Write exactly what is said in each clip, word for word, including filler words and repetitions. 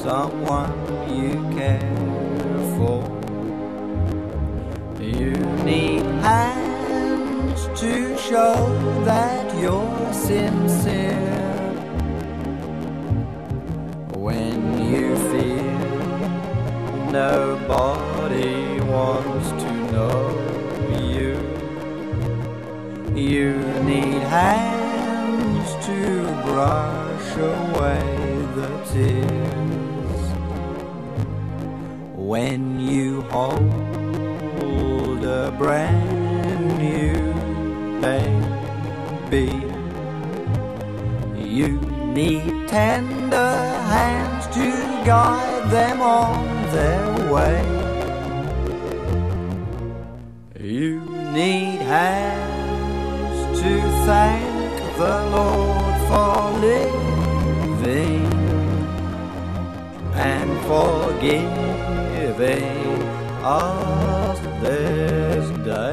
someone you care for. You need hands to show that you're sincere. When you feel nobody wants to know you, you need hands to brush away the tears. When you hold a brand new baby, you need tender hands to guide them on their way. You need hands to thank the Lord for living and forgiving us this day.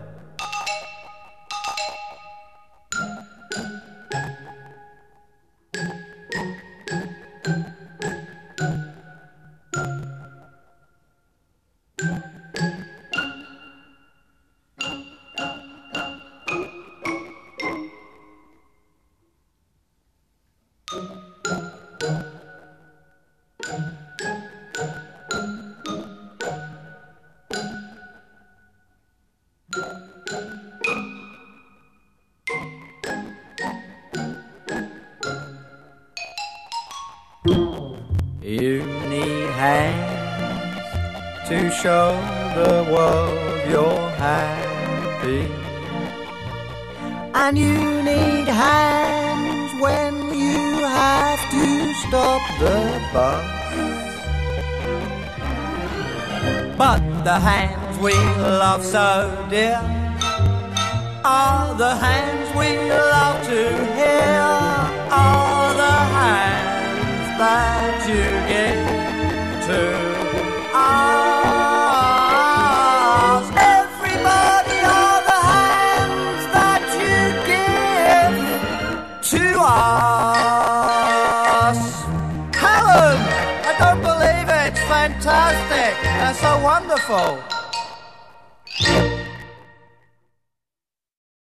You need hands to show the world you're happy, and you need hands when you have to stop the bus. But the hands we love so dear are the hands we love to hear, are the hands that you give to us. Everybody are the hands that you give to us. Helen, I don't believe it. It's fantastic. That's so wonderful.